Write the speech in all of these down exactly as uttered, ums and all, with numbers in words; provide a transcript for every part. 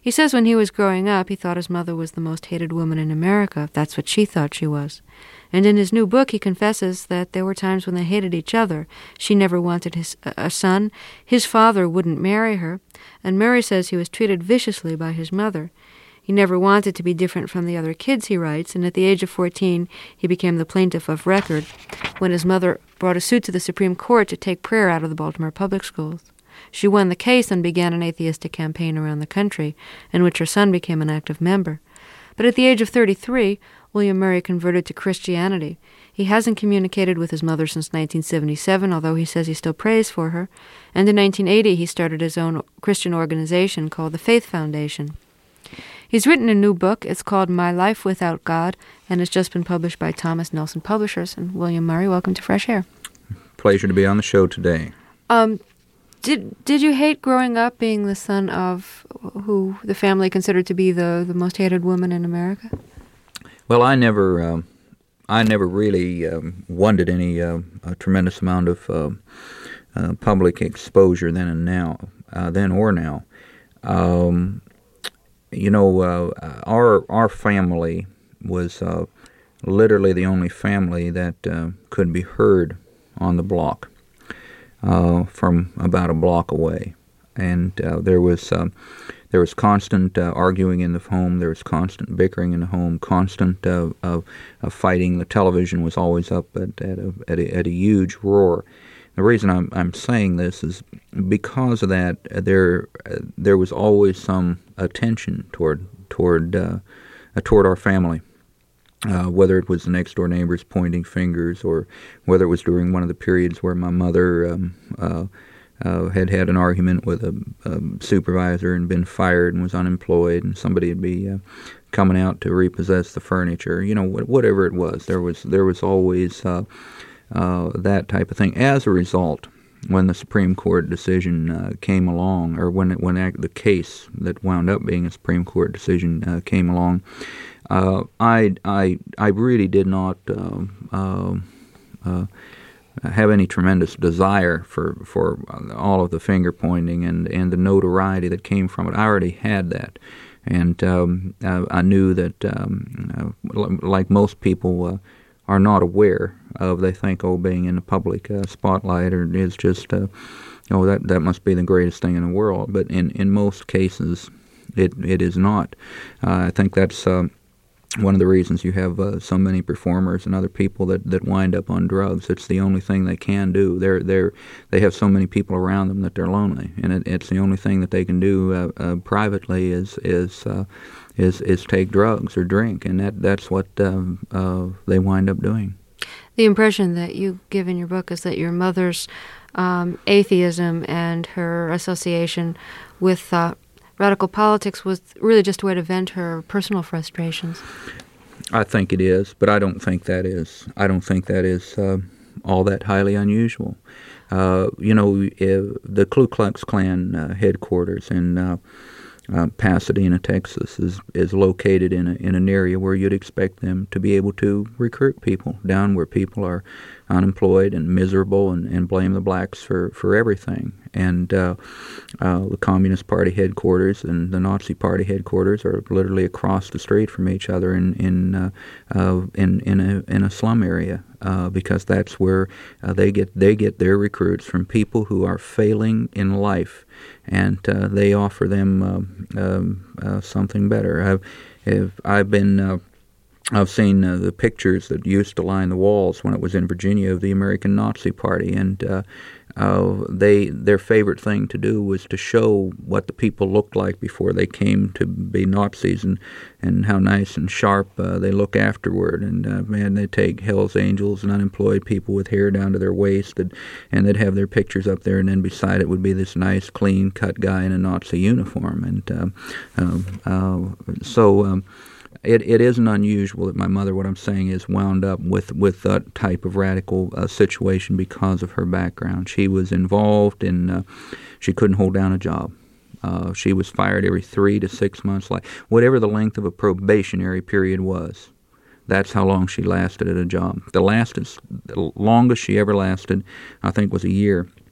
He says when he was growing up, he thought his mother was the most hated woman in America. That's what she thought she was. And in his new book, he confesses that there were times when they hated each other. She never wanted his, a son. His father wouldn't marry her. And Murray says he was treated viciously by his mother. He never wanted to be different from the other kids, he writes, and at the age of fourteen, he became the plaintiff of record when his mother brought a suit to the Supreme Court to take prayer out of the Baltimore public schools. She won the case and began an atheistic campaign around the country, in which her son became an active member. But at the age of thirty-three, William Murray converted to Christianity. He hasn't communicated with his mother since nineteen seventy-seven, although he says he still prays for her. And in nineteen eighty, he started his own Christian organization called the Faith Foundation. He's written a new book. It's called My Life Without God, and it's just been published by Thomas Nelson Publishers. And William Murray, welcome to Fresh Air. Pleasure to be on the show today. Um, did did you hate growing up being the son of who the family considered to be the, the most hated woman in America? Well, I never, um, I never really um, wanted any uh, a tremendous amount of uh, uh, public exposure then and now, uh, then or now. Um, you know, uh, our our family was uh, literally the only family that uh, could be heard on the block uh, from about a block away, and uh, there was. Um, There was constant uh, arguing in the home. There was constant bickering in the home. Constant uh, uh, uh, fighting. The television was always up at at a, at a, at a huge roar. The reason I'm I'm saying this is because of that. Uh, there uh, there was always some attention toward toward uh, uh, toward our family. Uh, whether it was the next door neighbors pointing fingers, or whether it was during one of the periods where my mother. Um, uh, Uh, had had an argument with a, a supervisor and been fired and was unemployed, and somebody would be uh, coming out to repossess the furniture. You know, wh- whatever it was, there was there was always uh, uh, that type of thing. As a result, when the Supreme Court decision uh, came along, or when it, when act, the case that wound up being a Supreme Court decision uh, came along, uh, I I I really did not. Uh, uh, uh, have any tremendous desire for, for all of the finger pointing and, and the notoriety that came from it. I already had that. And um, I, I knew that, um, uh, like most people uh, are not aware of, they think, oh, being in the public uh, spotlight or is just, uh, oh, that, that must be the greatest thing in the world. But in, in most cases, it, it is not. Uh, I think that's... Uh, One of the reasons you have uh, so many performers and other people that, that wind up on drugs. It's the only thing they can do. They're they're they have so many people around them that they're lonely, and it, it's the only thing that they can do uh, uh, privately is is uh, is is take drugs or drink, and that that's what uh, uh, they wind up doing. The impression that you give in your book is that your mother's um, atheism and her association with uh, radical politics was really just a way to vent her personal frustrations. I think it is, but I don't think that is. I don't think that is uh, all that highly unusual. Uh, you know, the Ku Klux Klan uh, headquarters in uh, uh, Pasadena, Texas, is is located in a, in an area where you'd expect them to be able to recruit people down where people are unemployed and miserable and, and blame the blacks for, for everything. And uh, uh, the Communist Party headquarters and the Nazi Party headquarters are literally across the street from each other in in uh, uh, in, in a in a slum area uh, because that's where uh, they get they get their recruits from people who are failing in life, and uh, they offer them uh, um, uh, something better. I've I've, I've been uh, I've seen uh, the pictures that used to line the walls when it was in Virginia of the American Nazi Party, and uh, uh, they their favorite thing to do was to show what the people looked like before they came to be Nazis, and, and how nice and sharp uh, they look afterward. And uh, man, they take Hell's Angels and unemployed people with hair down to their waist, and, and they'd have their pictures up there, and then beside it would be this nice, clean-cut guy in a Nazi uniform. And uh, uh, uh, so. Um, It it isn't unusual that my mother, what I'm saying, is wound up with, with that type of radical uh, situation because of her background. She was involved in, uh, she couldn't hold down a job. Uh, she was fired every three to six months, like whatever the length of a probationary period was. That's how long she lasted at a job. The last, the longest she ever lasted, I think, was a year.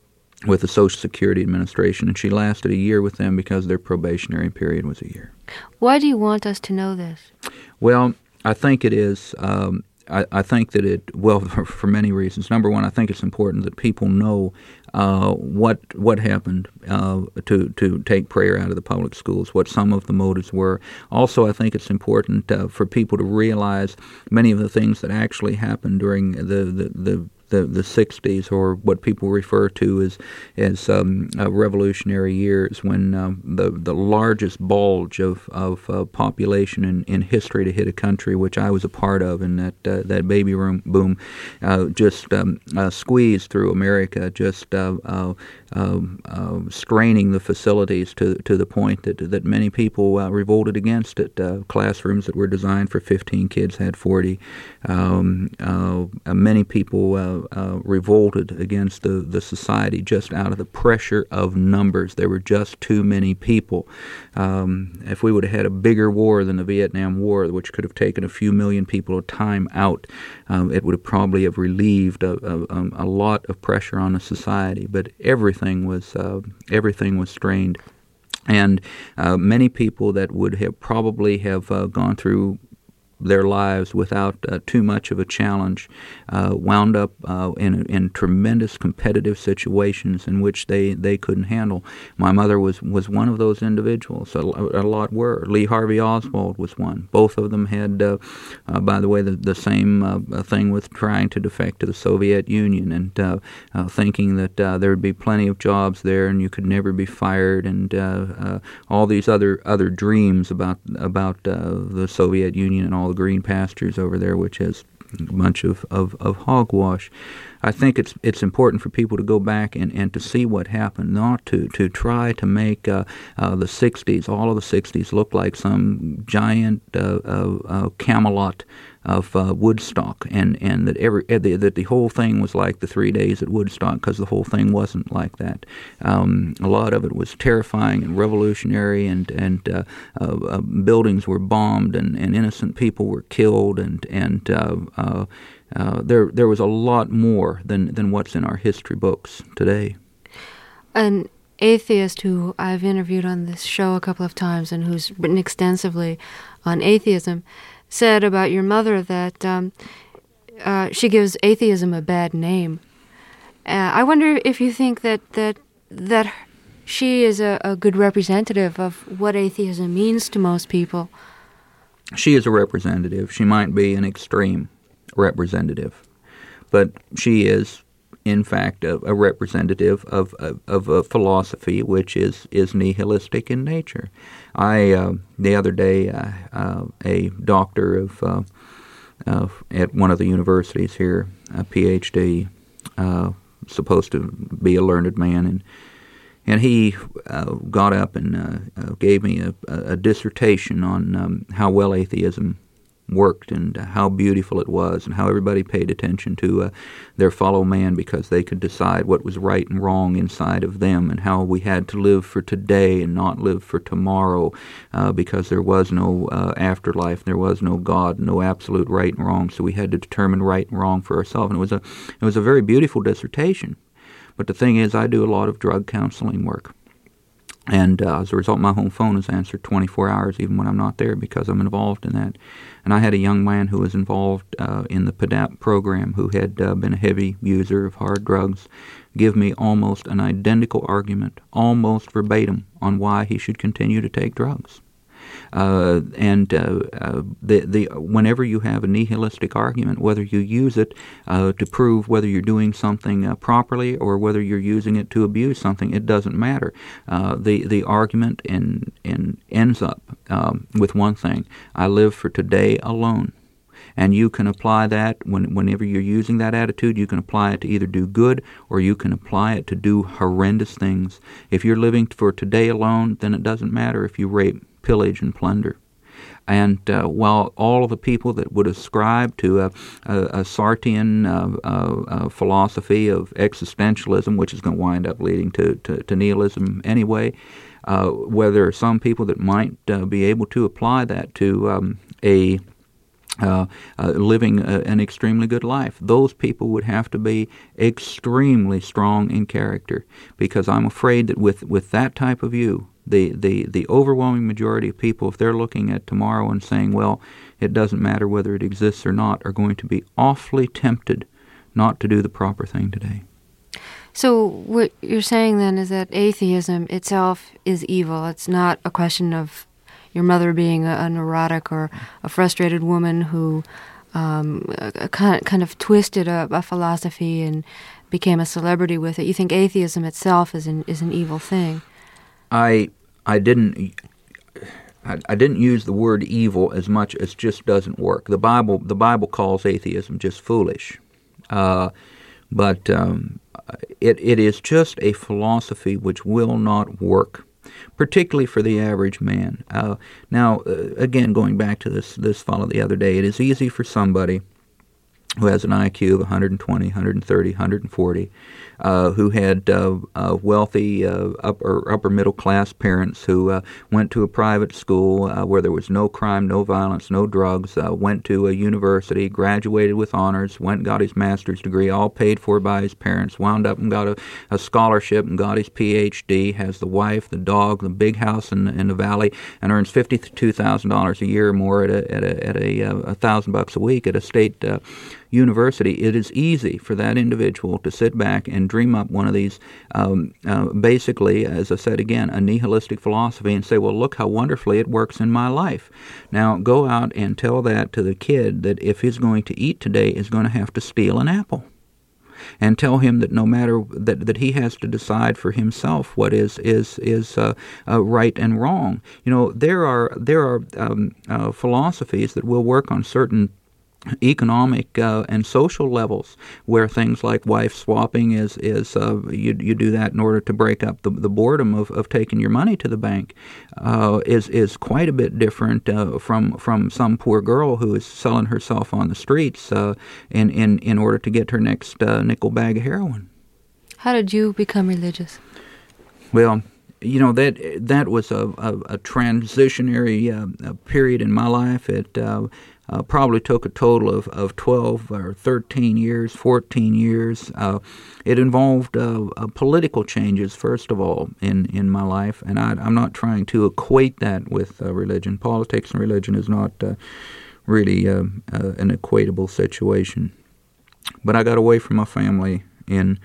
with the Social Security Administration, and she lasted a year with them because their probationary period was a year. Why do you want us to know this? Well, I think it is. Um, I, I think that it. Well, for, for many reasons. Number one, I think it's important that people know uh, what what happened uh, to to take prayer out of the public schools, what some of the motives were. Also, I think it's important uh, for people to realize many of the things that actually happened during the the, the The, the sixties, or what people refer to as as um, uh, revolutionary years, when um, the the largest bulge of of uh, population in, in history to hit a country, which I was a part of, and that uh, that baby boom boom uh, just um, uh, squeezed through America, just uh, uh, uh, uh, straining the facilities to to the point that that many people uh, revolted against it. Uh, classrooms that were designed for fifteen kids had forty. Um, uh, many people Uh, Uh, revolted against the, the society just out of the pressure of numbers. There were just too many people. Um, if we would have had a bigger war than the Vietnam War, which could have taken a few million people at a time out, um, it would have probably have relieved a, a, a lot of pressure on the society. But everything was uh, everything was strained, and uh, many people that would have probably have uh, gone through their lives without uh, too much of a challenge uh, wound up uh, in in tremendous competitive situations in which they, they couldn't handle. My mother was, was one of those individuals. A, a lot were. Lee Harvey Oswald was one. Both of them had, uh, uh, by the way, the, the same uh, thing with trying to defect to the Soviet Union and uh, uh, thinking that uh, there would be plenty of jobs there and you could never be fired, and uh, uh, all these other other dreams about about uh, the Soviet Union and all the green pastures over there, which has a bunch of, of, of hogwash. I think it's it's important for people to go back and, and to see what happened, not to, to try to make uh, uh, the sixties, all of the sixties, look like some giant uh, uh, uh, Camelot of uh, Woodstock, and, and that every that the whole thing was like the three days at Woodstock, because the whole thing wasn't like that. Um, a lot of it was terrifying and revolutionary, and and uh, uh, uh, buildings were bombed, and, and innocent people were killed, and and uh, uh, uh, there there was a lot more than than what's in our history books today. An atheist who I've interviewed on this show a couple of times, and who's written extensively on atheism, said about your mother that um, uh, she gives atheism a bad name. Uh, I wonder if you think that that that she is a, a good representative of what atheism means to most people. She is a representative. She might be an extreme representative, but she is, in fact, a, a representative of, of of a philosophy which is, is nihilistic in nature. I uh, the other day, uh, uh, a doctor of uh, uh, at one of the universities here, a P H D, uh, supposed to be a learned man, and and he uh, got up and uh, uh, gave me a, a dissertation on um, how well atheism worked, and how beautiful it was, and how everybody paid attention to uh, their fellow man because they could decide what was right and wrong inside of them, and how we had to live for today and not live for tomorrow uh, because there was no uh, afterlife, there was no God, no absolute right and wrong, so we had to determine right and wrong for ourselves. And it was a it was a very beautiful dissertation. But the thing is, I do a lot of drug counseling work. And uh, as a result, my home phone is answered twenty-four hours, even when I'm not there, because I'm involved in that. And I had a young man who was involved uh, in the P D A P program, who had uh, been a heavy user of hard drugs, give me almost an identical argument, almost verbatim, on why he should continue to take drugs. Uh, and uh, uh, the the whenever you have a nihilistic argument, whether you use it uh, to prove whether you're doing something uh, properly or whether you're using it to abuse something, it doesn't matter. Uh, the the argument in, in ends up um, with one thing: I live for today alone. And you can apply that when, whenever you're using that attitude. You can apply it to either do good or you can apply it to do horrendous things. If you're living for today alone, then it doesn't matter if you rape, pillage, and plunder. And uh, while all of the people that would ascribe to a, a, a Sartrean uh, uh, uh, philosophy of existentialism, which is going to wind up leading to, to, to nihilism anyway, uh, where there are some people that might uh, be able to apply that to um, a Uh, uh, living a, an extremely good life. Those people would have to be extremely strong in character, because I'm afraid that with, with that type of view, the, the, the overwhelming majority of people, if they're looking at tomorrow and saying, well, it doesn't matter whether it exists or not, are going to be awfully tempted not to do the proper thing today. So what you're saying then is that atheism itself is evil. It's not a question of your mother being a, a neurotic or a frustrated woman who um, a, a kind, kind of twisted a, a philosophy and became a celebrity with it. You think atheism itself is an is an evil thing. I I didn't I, I didn't use the word evil as much as just doesn't work. The Bible the Bible calls atheism just foolish, uh, but um, it it is just a philosophy which will not work, particularly for the average man. Uh, now, uh, again, going back to this this fellow the other day, it is easy for somebody who has an I Q of one hundred twenty, one hundred thirty, one hundred forty, uh, who had uh, uh, wealthy uh, upper upper middle class parents who uh, went to a private school uh, where there was no crime, no violence, no drugs, uh, went to a university, graduated with honors, went and got his master's degree, all paid for by his parents, wound up and got a, a scholarship and got his P H D, has the wife, the dog, the big house in, in the valley, and earns fifty-two thousand dollars a year or more at a at a at a, uh, a thousand bucks a week at a state uh, university. It is easy for that individual to sit back and dream up one of these, um, uh, basically, as I said again, a nihilistic philosophy and say, well, look how wonderfully it works in my life. Now, go out and tell that to the kid that if he's going to eat today, is going to have to steal an apple. And tell him that no matter that, that he has to decide for himself what is is is uh, uh, right and wrong. You know, there are there are um, uh, philosophies that will work on certain economic uh, and social levels, where things like wife swapping is is uh, you you do that in order to break up the, the boredom of, of taking your money to the bank, uh, is is quite a bit different uh, from from some poor girl who is selling herself on the streets uh, in, in in order to get her next uh, nickel bag of heroin. How did you become religious? Well, you know, that that was a, a, a transitionary uh, a period in my life. It uh, uh, probably took a total of, of twelve or thirteen years, fourteen years. Uh, it involved uh, uh, political changes, first of all, in, in my life. And I, I'm not trying to equate that with uh, religion. Politics and religion is not uh, really uh, uh, an equatable situation. But I got away from my family in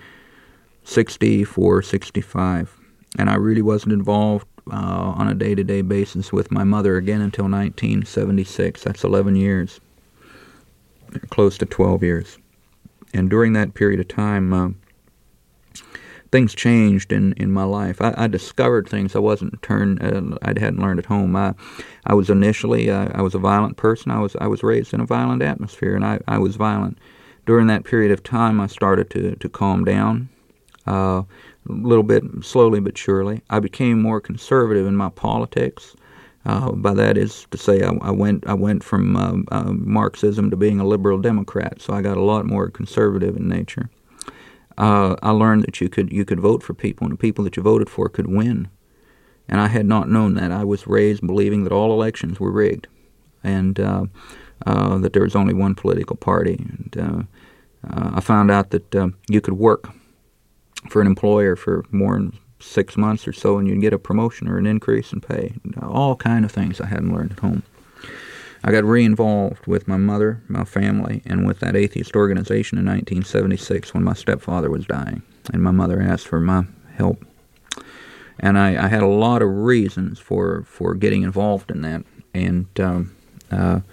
sixty-four, sixty-five. And I really wasn't involved uh, on a day-to-day basis with my mother again until nineteen seventy-six. That's eleven years, close to twelve years. And during that period of time, uh, things changed in, in my life. I, I discovered things I wasn't turned, uh, I hadn't learned at home. I, I was initially, uh, I was a violent person. I was I was raised in a violent atmosphere, and I, I was violent. During that period of time, I started to, to calm down. Uh, a little bit slowly but surely. I became more conservative in my politics. Uh, by that is to say, I, I went I went from uh, uh, Marxism to being a liberal Democrat. So I got a lot more conservative in nature. Uh, I learned that you could you could vote for people, and the people that you voted for could win. And I had not known that. I was raised believing that all elections were rigged, and uh, uh, that there was only one political party. And uh, uh, I found out that uh, you could work for an employer for more than six months or so, and you'd get a promotion or an increase in pay. All kind of things I hadn't learned at home. I got re-involved with my mother, my family, and with that atheist organization in nineteen seventy-six when my stepfather was dying, and my mother asked for my help. And I, I had a lot of reasons for, for getting involved in that, and um, uh,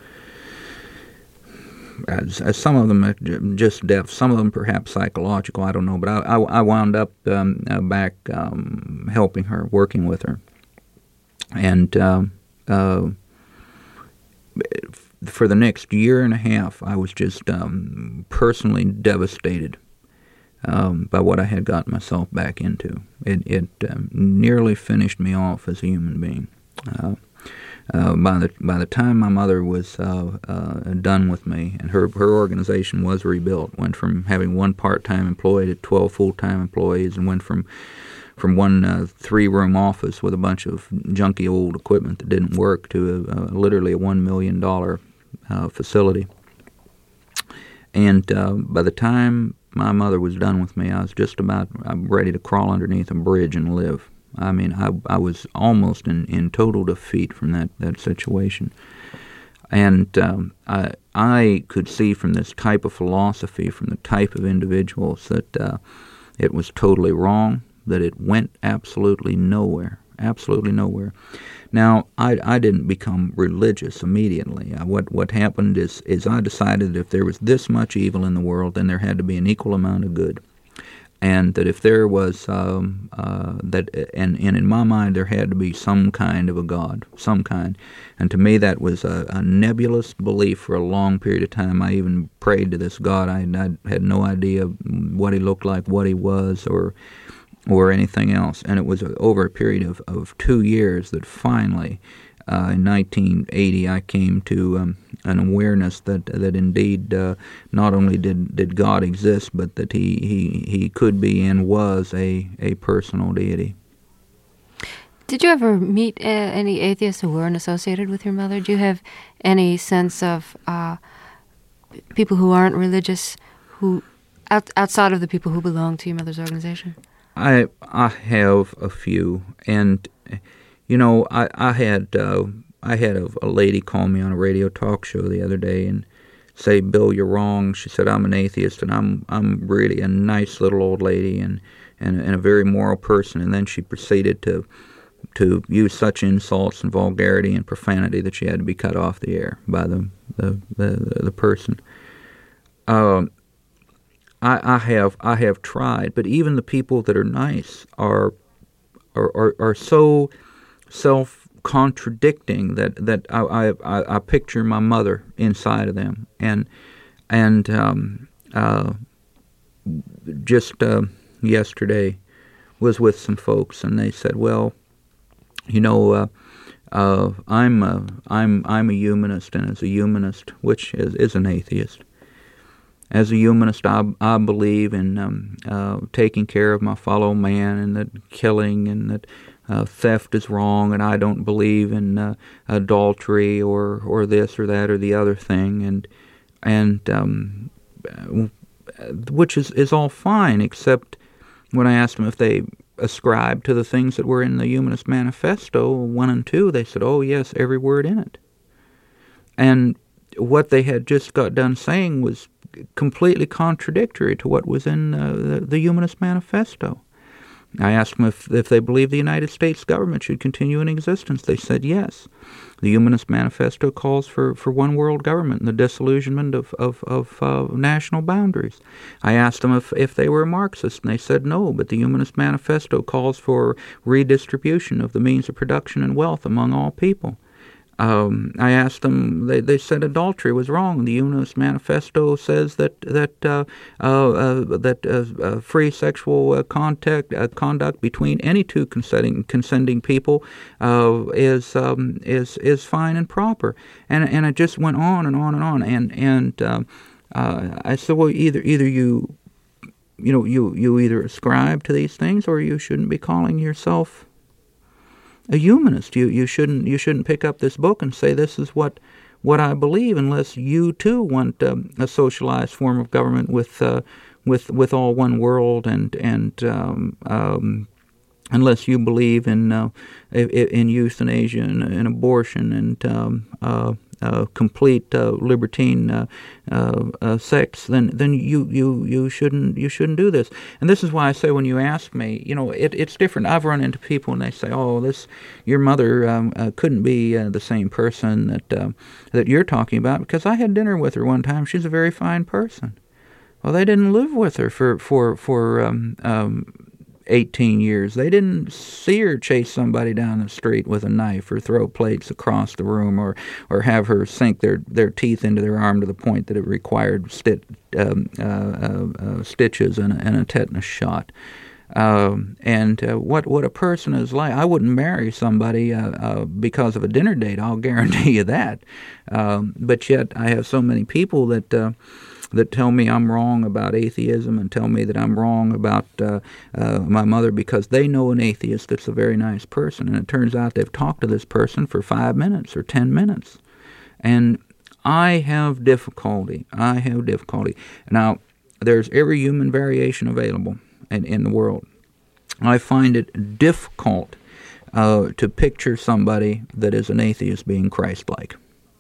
As, as some of them are just deaf, some of them perhaps psychological, I don't know. But I, I, I wound up um, uh, back um, helping her, working with her. And um, uh, for the next year and a half, I was just um, personally devastated um, by what I had gotten myself back into. It, it um, nearly finished me off as a human being. Uh, Uh, by the by the time my mother was uh, uh, done with me, and her her organization was rebuilt, went from having one part-time employee to twelve full-time employees, and went from from one uh, three-room office with a bunch of junky old equipment that didn't work to a, uh, literally a one million dollar uh, facility. And uh, by the time my mother was done with me, I was just about I'm ready to crawl underneath a bridge and live. I mean, I, I was almost in, in total defeat from that, that situation. And um, I, I could see from this type of philosophy, from the type of individuals, that uh, it was totally wrong, that it went absolutely nowhere, absolutely nowhere. Now, I, I didn't become religious immediately. I, what what happened is, is I decided that if there was this much evil in the world, then there had to be an equal amount of good. And that if there was, um, uh, that, and, and in my mind, there had to be some kind of a God, some kind. And to me, that was a, a nebulous belief for a long period of time. I even prayed to this God. I, I had no idea what he looked like, what he was, or or anything else. And it was over a period of, of two years that finally, uh, in nineteen eighty, I came to um, an awareness that that indeed uh, not only did, did God exist, but that he, he, he could be and was a, a personal deity. Did you ever meet uh, any atheists who weren't associated with your mother? Do you have any sense of uh, people who aren't religious, who out, outside of the people who belong to your mother's organization? I I have a few, and you know I I had uh, I had a, a lady call me on a radio talk show the other day and say, "Bill, you're wrong." She said, "I'm an atheist, and I'm I'm really a nice little old lady and and, and a very moral person." And then she proceeded to to use such insults and vulgarity and profanity that she had to be cut off the air by the the the, the person. Um. I, I have I have tried, but even the people that are nice are are are, are so self-contradicting that that I, I I picture my mother inside of them, and and um, uh, just uh, yesterday was with some folks, and they said, "Well, you know, uh, uh, I'm a, I'm I'm a humanist, and as a humanist, which is, is an atheist." As a humanist, I, I believe in um, uh, taking care of my fellow man, and that killing and that uh, theft is wrong, and I don't believe in uh, adultery or, or this or that or the other thing, and and um, which is, is all fine, except when I asked them if they ascribed to the things that were in the Humanist Manifesto one and two, they said, "Oh yes, every word in it," and what they had just got done saying was completely contradictory to what was in uh, the, the Humanist Manifesto. I asked them if, if they believed the United States government should continue in existence. They said yes. The Humanist Manifesto calls for, for one world government and the disillusionment of, of, of uh, national boundaries. I asked them if, if they were Marxist, and they said no, but the Humanist Manifesto calls for redistribution of the means of production and wealth among all people. Um, I asked them. They, they said adultery was wrong. The Humanist Manifesto says that that uh, uh, uh, that uh, uh, free sexual uh, contact uh, conduct between any two consenting consenting people uh, is um, is is fine and proper. And and it just went on and on and on. And and uh, uh, I said, well, either either you you know you you either ascribe to these things, or you shouldn't be calling yourself a humanist. You you shouldn't you shouldn't pick up this book and say this is what what I believe, unless you too want um, a socialized form of government with uh, with with all one world, and and um, um, unless you believe in uh, in euthanasia and, and abortion and um, uh, uh, complete uh, libertine uh, uh, uh, sex, then then you, you, you shouldn't you shouldn't do this. And this is why I say, when you ask me, you know, it, it's different. I've run into people and they say, "Oh, this your mother um, uh, couldn't be uh, the same person that uh, that you're talking about, because I had dinner with her one time. She's a very fine person." Well, they didn't live with her for for for um, um, eighteen years. They didn't see her chase somebody down the street with a knife, or throw plates across the room, or, or have her sink their, their teeth into their arm to the point that it required sti- um, uh, uh, uh, stitches and a, and a tetanus shot. Um, and uh, what what a person is like. I wouldn't marry somebody uh, uh, because of a dinner date, I'll guarantee you that. Um, but yet I have so many people that uh, that tell me I'm wrong about atheism, and tell me that I'm wrong about uh, uh, my mother, because they know an atheist that's a very nice person, and it turns out they've talked to this person for five minutes or ten minutes. And I have difficulty. I have difficulty. Now, there's every human variation available in, in the world. I find it difficult uh, to picture somebody that is an atheist being Christ-like.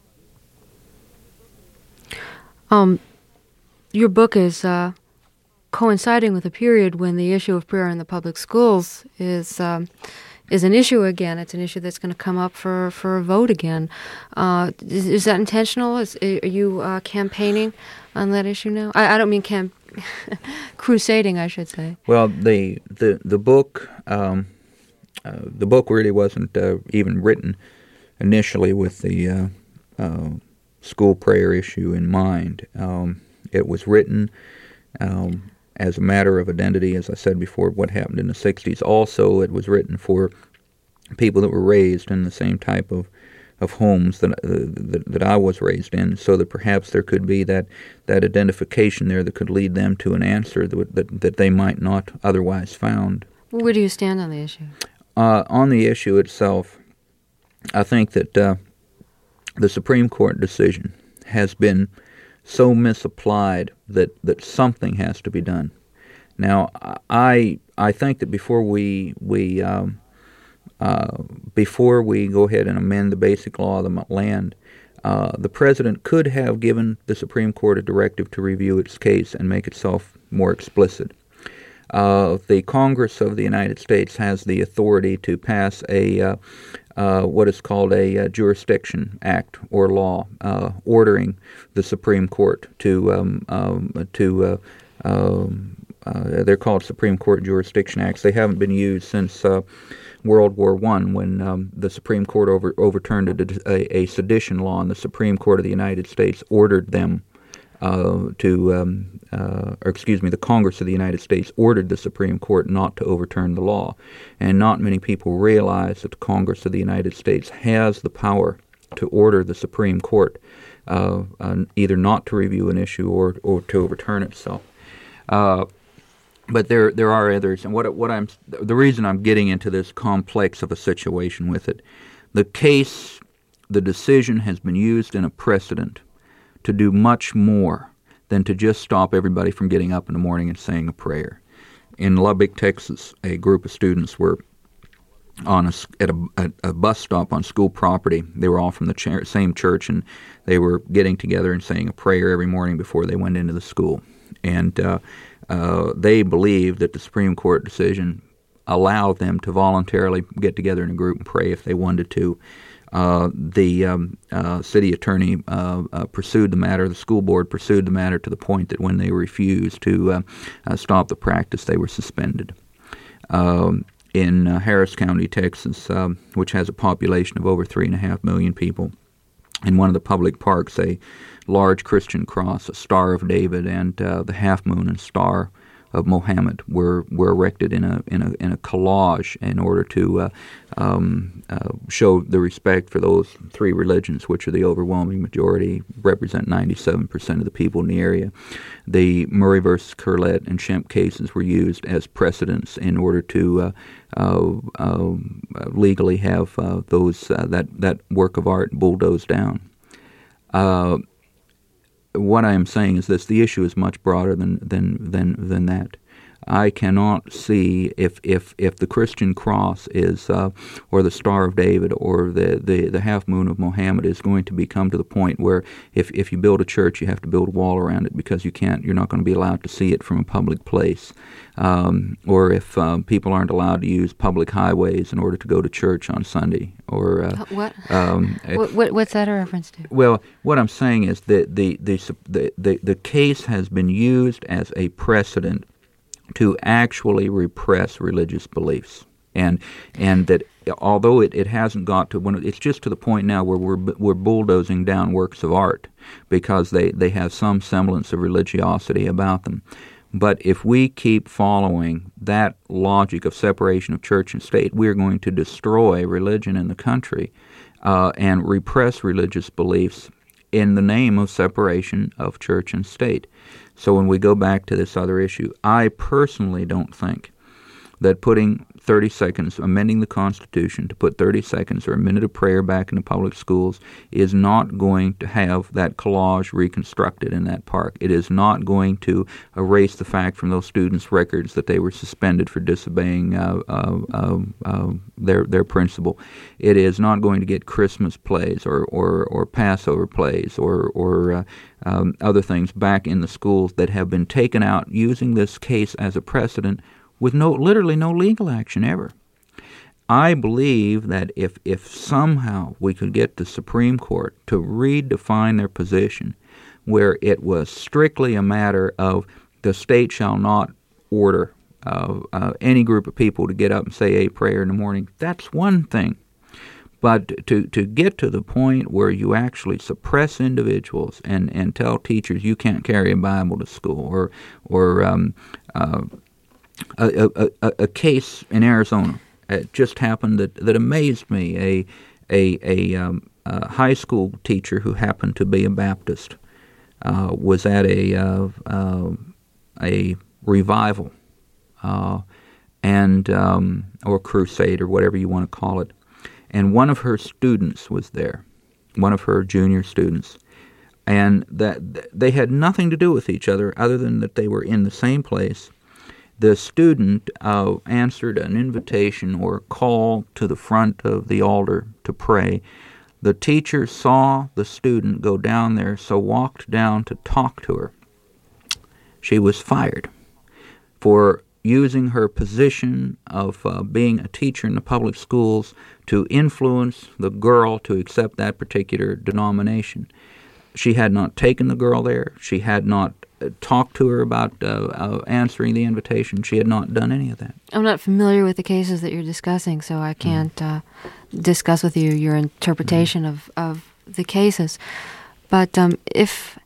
Um, your book is uh, coinciding with a period when the issue of prayer in the public schools is um, is an issue again. It's an issue that's going to come up for, for a vote again. Uh, is, is that intentional? Is, are you uh, campaigning on that issue now? I, I don't mean camp, crusading, I should say. Well, the the the book um, uh, the book really wasn't uh, even written initially with the uh, uh, school prayer issue in mind. Um, it was written Um, as a matter of identity, as I said before, what happened in the sixties. Also, it was written for people that were raised in the same type of, of homes that, uh, that that I was raised in, so that perhaps there could be that, that identification there that could lead them to an answer that, that, that they might not otherwise found. Well, where do you stand on the issue? Uh, on the issue itself, I think that uh, the Supreme Court decision has been so misapplied that, that something has to be done. Now, I I think that before we we um, uh, before we go ahead and amend the basic law of the land, uh, the president could have given the Supreme Court a directive to review its case and make itself more explicit. Uh, the Congress of the United States has the authority to pass a uh, uh, what is called a, a jurisdiction act or law, uh, ordering the Supreme Court to um, um, to uh, um, uh, they're called Supreme Court jurisdiction acts. They haven't been used since uh, World War One, when um, the Supreme Court over, overturned a, a, a sedition law, and the Supreme Court of the United States ordered them. Uh, to, um, uh, or excuse me, the Congress of the United States ordered the Supreme Court not to overturn the law. And not many people realize that the Congress of the United States has the power to order the Supreme Court uh, uh, either not to review an issue or, or to overturn itself. Uh, but there there are others, and what what I'm the reason I'm getting into this complex of a situation with it, the case, the decision has been used in a precedent to do much more than to just stop everybody from getting up in the morning and saying a prayer. In Lubbock, Texas, a group of students were on a, at a, a, a bus stop on school property. They were all from the ch- same church, and they were getting together and saying a prayer every morning before they went into the school. And uh, uh, they believed that the Supreme Court decision allowed them to voluntarily get together in a group and pray if they wanted to. Uh, the um, uh, city attorney uh, uh, pursued the matter. The school board pursued the matter to the point that when they refused to uh, uh, stop the practice, they were suspended. Um, in uh, Harris County, Texas, um, which has a population of over three and a half million people, in one of the public parks, a large Christian cross, a Star of David, and uh, the half moon and star of Mohammed were, were erected in a in a in a collage in order to uh, um, uh, show the respect for those three religions, which are the overwhelming majority, represent ninety-seven percent of the people in the area. The Murray versus Curlett and Shemp cases were used as precedents in order to uh, uh, uh, legally have uh, those uh, that that work of art bulldozed down. Uh, What I am saying is this: the issue is much broader than than than than that. I cannot see if if, if the Christian cross is, uh, or the Star of David, or the, the, the half moon of Mohammed is going to become to the point where if, if you build a church, you have to build a wall around it because you can't, you're not going to be allowed to see it from a public place. Um, or if um, people aren't allowed to use public highways in order to go to church on Sunday. Or uh, what? Um, what, what? What's that a reference to? Well, what I'm saying is that the the the the, the case has been used as a precedent to actually repress religious beliefs, and and that although it, it hasn't got to when it's just to the point now where we're we're bulldozing down works of art because they, they have some semblance of religiosity about them. But if we keep following that logic of separation of church and state, we're going to destroy religion in the country uh, and repress religious beliefs in the name of separation of church and state. So when we go back to this other issue, I personally don't think that putting thirty seconds, amending the Constitution to put thirty seconds or a minute of prayer back in the public schools is not going to have that collage reconstructed in that park. It is not going to erase the fact from those students' records that they were suspended for disobeying uh, uh, uh, uh, their their principal. It is not going to get Christmas plays or, or, or Passover plays or, or uh, um, other things back in the schools that have been taken out using this case as a precedent with no, literally no legal action ever. I believe that if if somehow we could get the Supreme Court to redefine their position, where it was strictly a matter of the state shall not order uh, uh, any group of people to get up and say a prayer in the morning, that's one thing. But to, to get to the point where you actually suppress individuals and, and tell teachers you can't carry a Bible to school, or or um, uh, A, a, a, a case in Arizona it just happened that, that amazed me. A a, a, um, a high school teacher who happened to be a Baptist uh, was at a uh, uh, a revival uh, and um, or crusade or whatever you want to call it, and one of her students was there, one of her junior students, and that they had nothing to do with each other other than that they were in the same place. The student uh, answered an invitation or call to the front of the altar to pray. The teacher saw the student go down there, so walked down to talk to her. She was fired for using her position of uh, being a teacher in the public schools to influence the girl to accept that particular denomination. She had not taken the girl there. She had not talked to her about uh, uh, answering the invitation. She had not done any of that. I'm not familiar with the cases that you're discussing, so I can't mm. uh, discuss with you your interpretation mm. of, of the cases. But um, if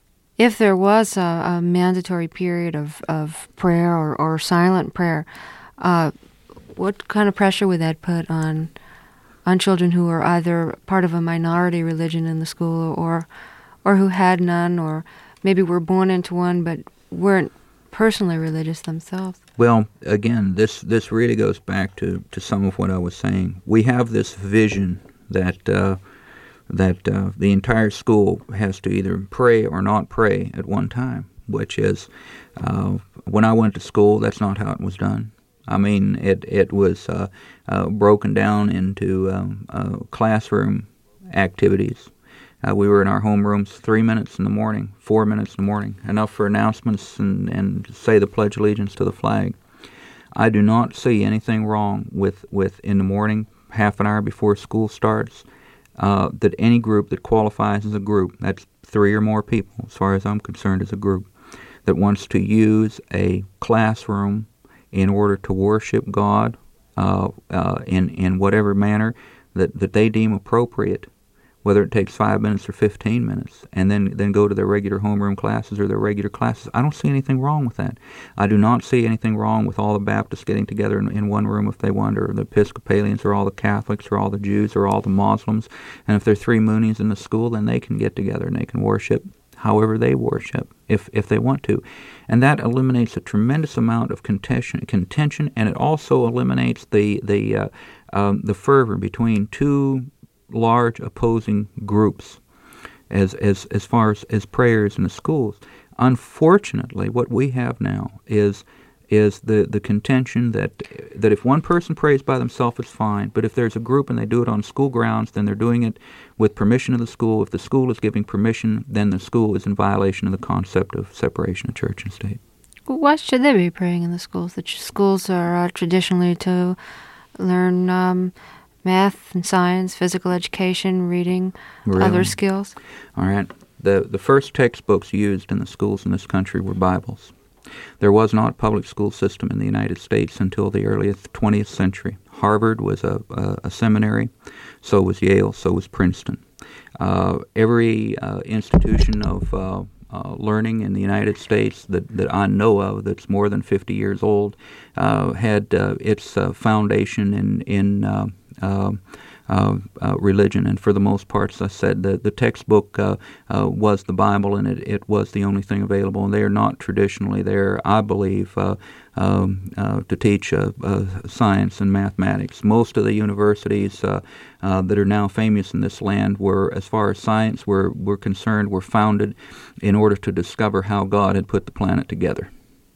if there was a, a mandatory period of, of prayer or, or silent prayer, uh, what kind of pressure would that put on on children who are either part of a minority religion in the school or or who had none, or maybe were born into one but weren't personally religious themselves? Well, again, this, this really goes back to, to some of what I was saying. We have this vision that uh, that uh, the entire school has to either pray or not pray at one time, which is, uh, when I went to school, that's not how it was done. I mean, it, it was uh, uh, broken down into um, uh, classroom activities. Uh, we were in our homerooms three minutes in the morning, four minutes in the morning, enough for announcements and, and say the Pledge of Allegiance to the flag. I do not see anything wrong with, with in the morning, half an hour before school starts, uh, that any group that qualifies as a group, that's three or more people, as far as I'm concerned, as a group, that wants to use a classroom in order to worship God uh, uh, in, in whatever manner that, that they deem appropriate, whether it takes five minutes or fifteen minutes, and then, then go to their regular homeroom classes or their regular classes. I don't see anything wrong with that. I do not see anything wrong with all the Baptists getting together in, in one room if they want, or the Episcopalians, or all the Catholics, or all the Jews, or all the Muslims. And if there are three Moonies in the school, then they can get together and they can worship however they worship, if if they want to. And that eliminates a tremendous amount of contention, contention and it also eliminates the, the, uh, um, the fervor between two large opposing groups as as as far as, as prayers in the schools. Unfortunately, what we have now is is the, the contention that that if one person prays by themselves, it's fine, but if there's a group and they do it on school grounds, then they're doing it with permission of the school. If the school is giving permission, then the school is in violation of the concept of separation of church and state. Why should they be praying in the schools? The ch- schools are uh, traditionally to learn um, math and science, physical education, reading, really? Other skills. All right. The the first textbooks used in the schools in this country were Bibles. There was not a public school system in the United States until the early twentieth century. Harvard was a, a, a seminary, so was Yale, so was Princeton. Uh, every uh, institution of uh, uh, learning in the United States that, that I know of that's more than fifty years old uh, had uh, its uh, foundation in, in uh, uh, uh, uh, religion. And for the most part, as I said, the, the textbook uh, uh, was the Bible, and it, it was the only thing available. And they are not traditionally there, I believe, uh, um, uh, to teach uh, uh, science and mathematics. Most of the universities uh, uh, that are now famous in this land were, as far as science were, were concerned, were founded in order to discover how God had put the planet together.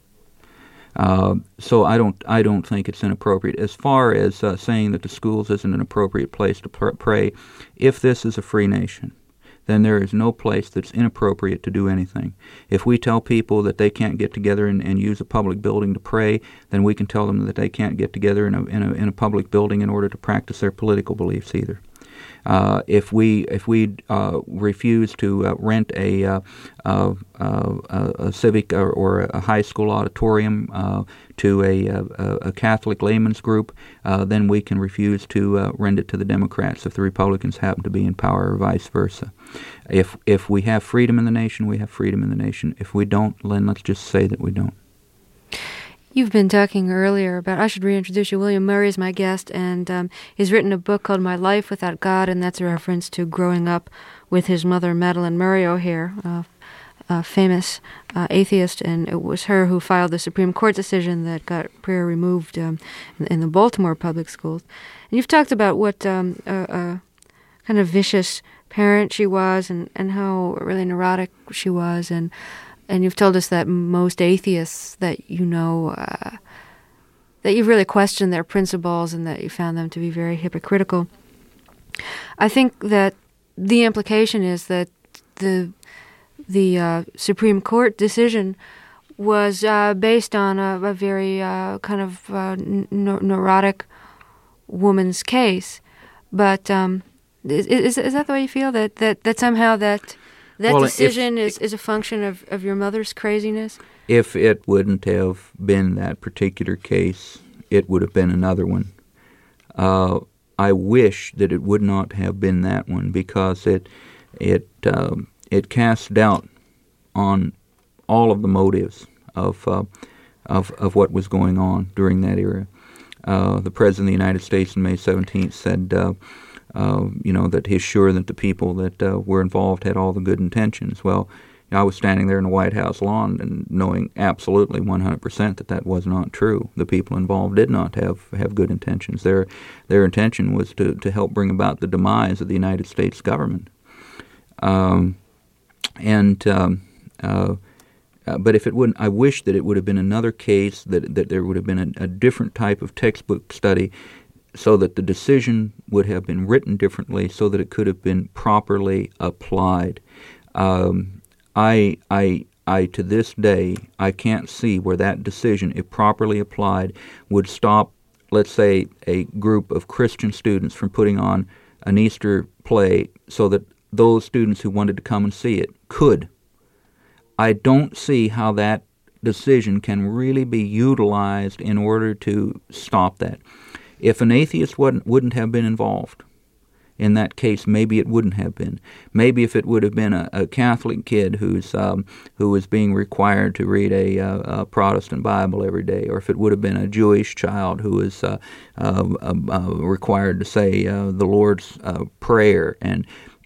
Uh, so I don't I don't think it's inappropriate. As far as uh, saying that the schools isn't an appropriate place to pr- pray, if this is a free nation, then there is no place that's inappropriate to do anything. If we tell people that they can't get together and, and use a public building to pray, then we can tell them that they can't get together in a, in a, in a public building in order to practice their political beliefs either. Uh, if we if we uh, refuse to uh, rent a, uh, uh, uh, a civic or, or a high school auditorium uh, to a, a, a Catholic layman's group, uh, then we can refuse to uh, rent it to the Democrats if the Republicans happen to be in power, or vice versa. If if we have freedom in the nation, we have freedom in the nation. If we don't, then let's just say that we don't. You've been talking earlier about, I should reintroduce you, William Murray is my guest, and um, he's written a book called My Life Without God, and that's a reference to growing up with his mother, Madalyn Murray O'Hair, uh, a famous uh, atheist, and it was her who filed the Supreme Court decision that got prayer removed um, in, in the Baltimore public schools. And you've talked about what um, a, a kind of vicious parent she was, and, and how really neurotic she was, and And you've told us that most atheists that you know, uh, that you've really questioned their principles and that you found them to be very hypocritical. I think that the implication is that the the uh, Supreme Court decision was uh, based on a, a very uh, kind of uh, n- neurotic woman's case. But um, is, is is that the way you feel? That that, that somehow that... That well, decision if, is, is a function of, of your mother's craziness? If it wouldn't have been that particular case, it would have been another one. Uh, I wish that it would not have been that one, because it it um, it casts doubt on all of the motives of uh, of of what was going on during that era. Uh, the President of the United States on May seventeenth said, Uh, Uh, you know, that he's sure that the people that uh, were involved had all the good intentions. Well, I was standing there in the White House lawn and knowing absolutely one hundred percent that that was not true. The people involved did not have, have good intentions. Their their intention was to, to help bring about the demise of the United States government. Um, and um, uh, uh, but if it wouldn't, I wish that it would have been another case, that, that there would have been a, a different type of textbook study, so that the decision would have been written differently, so that it could have been properly applied. Um, I, I, I, to this day, I can't see where that decision, if properly applied, would stop, let's say, a group of Christian students from putting on an Easter play, so that those students who wanted to come and see it could. I don't see how that decision can really be utilized in order to stop that. If an atheist wouldn't, wouldn't have been involved in that case, maybe it wouldn't have been. Maybe if it would have been a, a Catholic kid who's um, who was being required to read a, uh, a Protestant Bible every day, or if it would have been a Jewish child who was uh, uh, uh, required to say uh, the Lord's uh, Prayer, and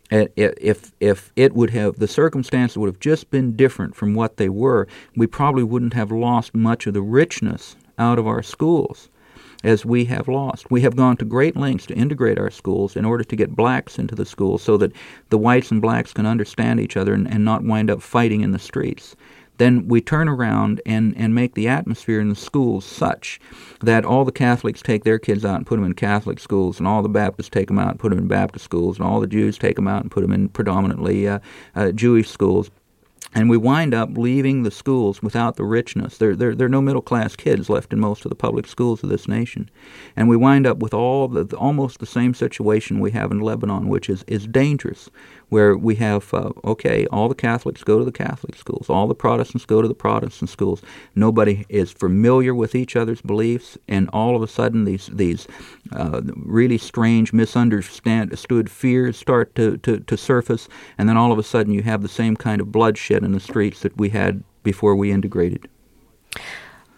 if if it would have, the circumstances would have just been different from what they were, we probably wouldn't have lost much of the richness out of our schools as we have lost. We have gone to great lengths to integrate our schools in order to get blacks into the schools so that the whites and blacks can understand each other and, and not wind up fighting in the streets. Then we turn around and, and make the atmosphere in the schools such that all the Catholics take their kids out and put them in Catholic schools, and all the Baptists take them out and put them in Baptist schools, and all the Jews take them out and put them in predominantly uh, uh, Jewish schools. And we wind up leaving the schools without the richness. There, there, there are no middle-class kids left in most of the public schools of this nation. And we wind up with all the, the almost the same situation we have in Lebanon, which is, is dangerous, where we have, uh, okay, all the Catholics go to the Catholic schools, all the Protestants go to the Protestant schools. Nobody is familiar with each other's beliefs, and all of a sudden these these uh, really strange, misunderstood fears start to, to, to surface, and then all of a sudden you have the same kind of bloodshed in the streets that we had before we integrated.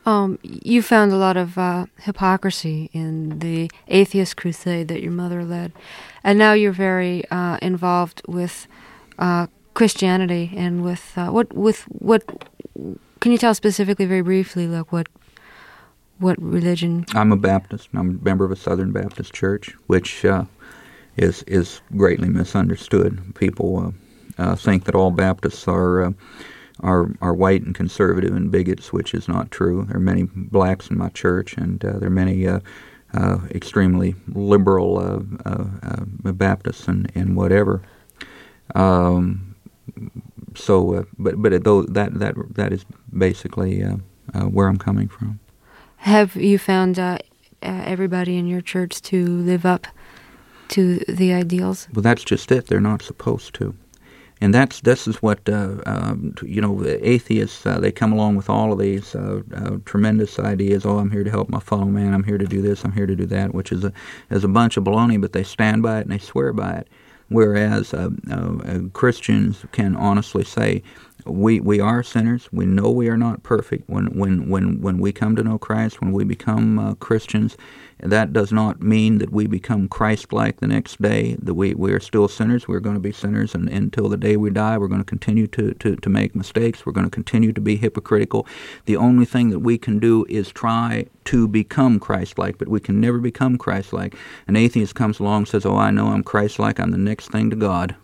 Um, you found a lot of uh, hypocrisy in the atheist crusade that your mother led, and now you're very uh, involved with uh, Christianity and with uh, what with what. Can you tell specifically, very briefly, like what what religion? I'm a Baptist. I'm a member of a Southern Baptist church, which uh, is is greatly misunderstood. People uh, uh, think that all Baptists are. Uh, Are, are white and conservative and bigots, which is not true. There are many blacks in my church, and uh, there are many uh, uh, extremely liberal uh, uh, uh, Baptists and, and whatever. Um, so, uh, but but it, though that that that is basically uh, uh, where I'm coming from. Have you found uh, uh, everybody in your church to live up to the ideals? Well, that's just it. They're not supposed to. And that's this is what uh, um, you know. Atheists uh, they come along with all of these uh, uh, tremendous ideas. Oh, I'm here to help my fellow man. I'm here to do this. I'm here to do that. Which is a is a bunch of baloney. But they stand by it and they swear by it. Whereas uh, uh, Christians can honestly say, we we are sinners. We know we are not perfect. When when when when we come to know Christ, when we become uh, Christians, that does not mean that we become Christ-like the next day. That we, we are still sinners. We're going to be sinners, and, and until the day we die, we're going to continue to, to, to make mistakes. We're going to continue to be hypocritical. The only thing that we can do is try to become Christ-like, but we can never become Christ-like. An atheist comes along and says, oh, I know I'm Christ-like. I'm the next thing to God.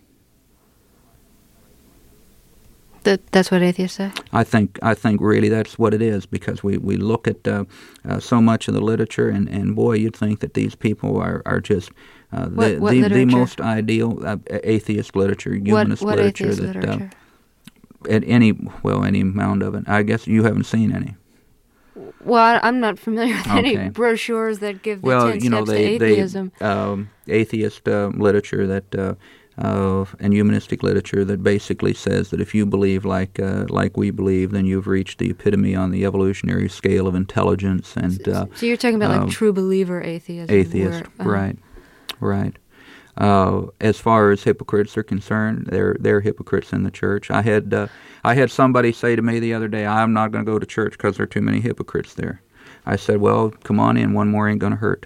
That, that's what atheists say? I think I think really that's what it is, because we, we look at uh, uh, so much of the literature, and, and boy, you'd think that these people are, are just uh, the, what, what the, the most ideal uh, atheist literature, humanist what, what literature. Atheist that, literature? Uh, at any, well, any amount of it. I guess you haven't seen any. Well, I'm not familiar with okay. any brochures that give the well, ten you know, steps they, to atheism. They, um, atheist uh, literature that... Uh, Uh, and humanistic literature that basically says that if you believe like uh, like we believe, then you've reached the epitome on the evolutionary scale of intelligence. And uh, so you're talking about uh, like true believer atheism. Atheist, where, uh, right, right. Uh, as far as hypocrites are concerned, they're they're hypocrites in the church. I had uh, I had somebody say to me the other day, "I'm not going to go to church because there are too many hypocrites there." I said, "Well, come on in. One more ain't going to hurt."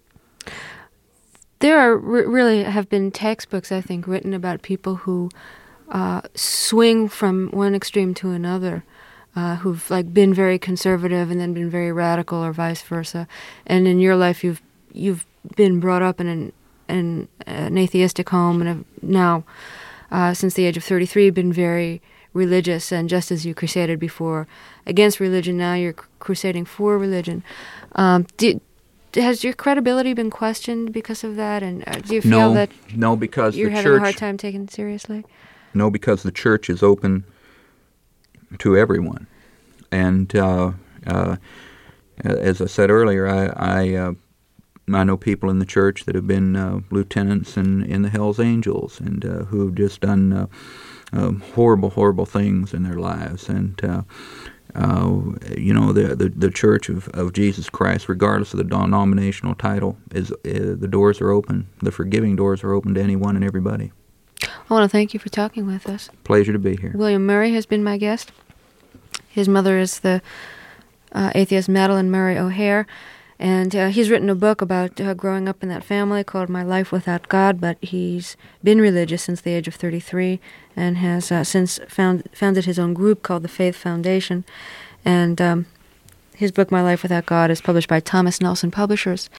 There are r- really have been textbooks, I think, written about people who uh, swing from one extreme to another, uh, who've like been very conservative and then been very radical, or vice versa. And in your life, you've you've been brought up in an in an atheistic home, and have now, uh, since the age of thirty-three, been very religious. And just as you crusaded before against religion, now you're crusading for religion. Um, do, Has your credibility been questioned because of that? And uh, do you feel no, that no, because you're the having church, a hard time taking it seriously? No, because the church is open to everyone. And uh, uh, as I said earlier, I I, uh, I know people in the church that have been uh, lieutenants in, in the Hells Angels, and uh, who have just done uh, uh, horrible, horrible things in their lives. And uh, Uh, you know, the, the the Church of, of Jesus Christ, regardless of the denominational title, is uh, the doors are open. The forgiving doors are open to anyone and everybody. I want to thank you for talking with us. Pleasure to be here. William Murray has been my guest. His mother is the uh, atheist Madeline Murray O'Hare, and uh, he's written a book about uh, growing up in that family called My Life Without God, but he's been religious since the age of thirty-three and has uh, since found, founded his own group called the Faith Foundation. And um, his book, My Life Without God, is published by Thomas Nelson Publishers.